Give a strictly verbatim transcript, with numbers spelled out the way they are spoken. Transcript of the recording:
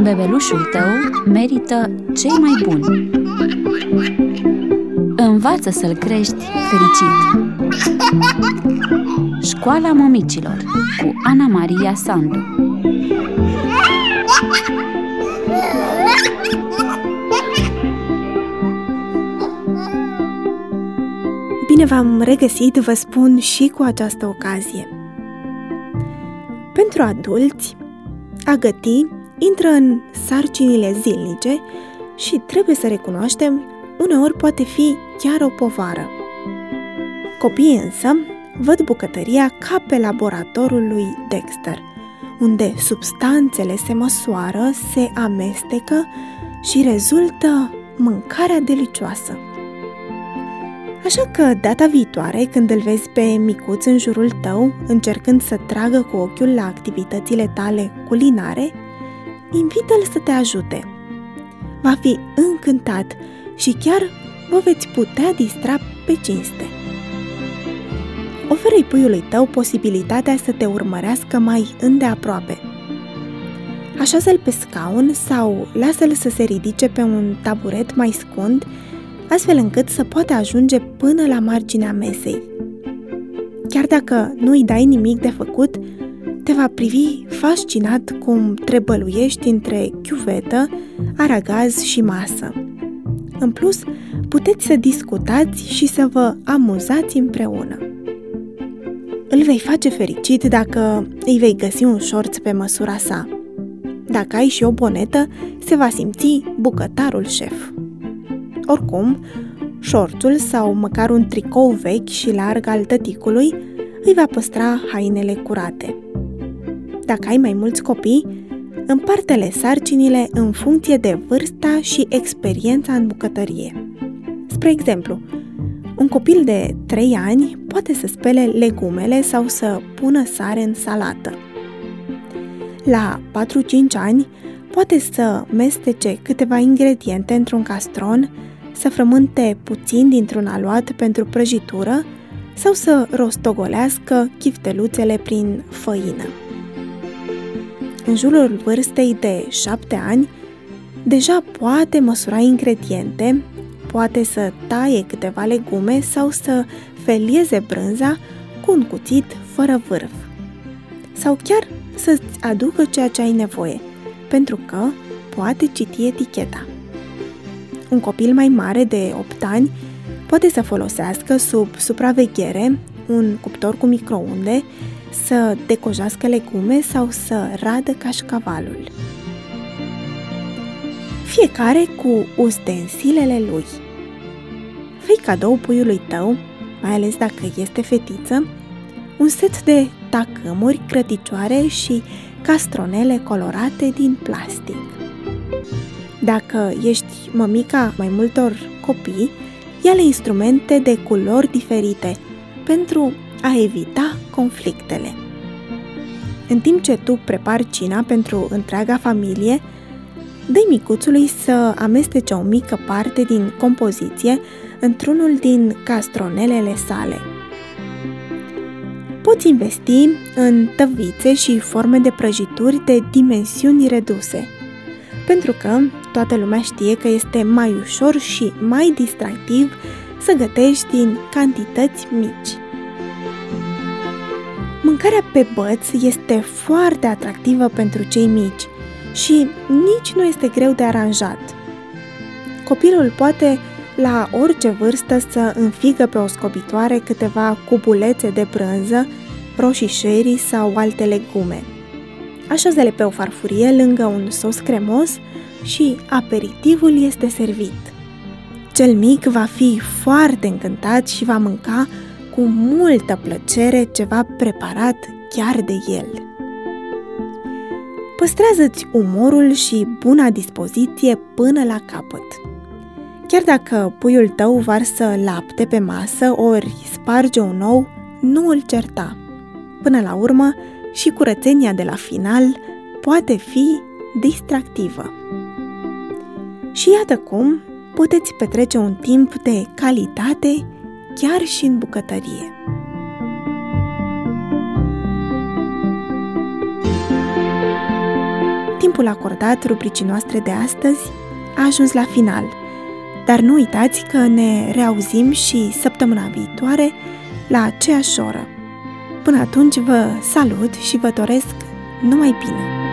Bebelușul tău merită cei mai buni. Învață să-l crești fericit. Școala Mămicilor cu Ana Maria Sandu. Bine v-am regăsit, vă spun și cu această ocazie. Pentru adulți, a găti intră în sarcinile zilnice și trebuie să recunoaștem, uneori poate fi chiar o povară. Copiii însă văd bucătăria ca pe laboratorul lui Dexter, unde substanțele se măsoară, se amestecă și rezultă mâncarea delicioasă. Așa că data viitoare, când îl vezi pe micuț în jurul tău, încercând să tragă cu ochiul la activitățile tale culinare, invită-l să te ajute. Va fi încântat și chiar vă veți putea distra pe cinste. Oferă-i puiului tău posibilitatea să te urmărească mai îndeaproape. Așează-l pe scaun sau lasă-l să se ridice pe un taburet mai scund, astfel încât să poată ajunge până la marginea mesei. Chiar dacă nu îi dai nimic de făcut, te va privi fascinat cum trebăluiești între chiuvetă, aragaz și masă. În plus, puteți să discutați și să vă amuzați împreună. Îl vei face fericit dacă îi vei găsi un șorț pe măsura sa. Dacă ai și o bonetă, se va simți bucătarul șef. Oricum, șorțul sau măcar un tricou vechi și larg al tăticului îi va păstra hainele curate. Dacă ai mai mulți copii, împarte-le sarcinile în funcție de vârsta și experiența în bucătărie. Spre exemplu, un copil de trei ani poate să spele legumele sau să pună sare în salată. La patru-cinci ani poate să mestece câteva ingrediente într-un castron, să frământe puțin dintr-un aluat pentru prăjitură sau să rostogolească chifteluțele prin făină. În jurul vârstei de șapte ani, deja poate măsura ingrediente, poate să taie câteva legume sau să felieze brânza cu un cuțit fără vârf. Sau chiar să-ți aducă ceea ce ai nevoie, pentru că poate citi eticheta. Un copil mai mare de opt ani poate să folosească sub supraveghere un cuptor cu microunde, să decojească legume sau să radă cașcavalul. Fiecare cu ustensilele lui. Fă-i cadou puiului tău, mai ales dacă este fetiță, un set de tacâmuri, crăticioare și castronele colorate din plastic. Dacă ești mămica mai multor copii, ia-le instrumente de culori diferite pentru a evita conflictele. În timp ce tu prepari cina pentru întreaga familie, dă-i micuțului să amestece o mică parte din compoziție într-unul din castronelele sale. Poți investi în tăvițe și forme de prăjituri de dimensiuni reduse, pentru că toată lumea știe că este mai ușor și mai distractiv să gătești din cantități mici. Mâncarea pe băț este foarte atractivă pentru cei mici și nici nu este greu de aranjat. Copilul poate la orice vârstă să înfigă pe o scobitoare câteva cubulețe de brânză, roșii sherry sau alte legume. Așează-le pe o farfurie lângă un sos cremos și aperitivul este servit. Cel mic va fi foarte încântat și va mânca cu multă plăcere ceva preparat chiar de el. Păstrează-ți umorul și buna dispoziție până la capăt. Chiar dacă puiul tău varsă lapte pe masă ori sparge un ou, nu îl certa. Până la urmă, și curățenia de la final poate fi distractivă. Și iată cum puteți petrece un timp de calitate chiar și în bucătărie. timpul acordat rubricii noastre de astăzi a ajuns la final, dar nu uitați că ne reauzim și săptămâna viitoare la aceeași oră. Până atunci vă salut și vă doresc numai bine!